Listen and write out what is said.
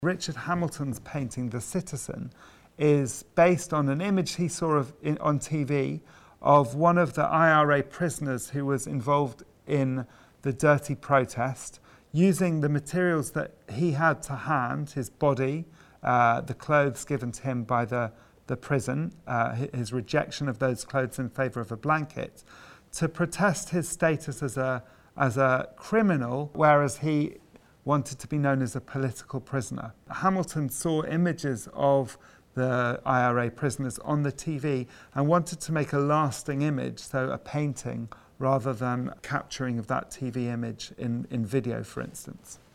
Richard Hamilton's painting, The Citizen, is based on an image he saw on TV of one of the IRA prisoners who was involved in the dirty protest, using the materials that he had to hand, his body, the clothes given to him by the prison, his rejection of those clothes in favour of a blanket, to protest his status as a criminal, whereas he wanted to be known as a political prisoner. Hamilton saw images of the IRA prisoners on the TV and wanted to make a lasting image, so a painting, rather than capturing of that TV image in video, for instance.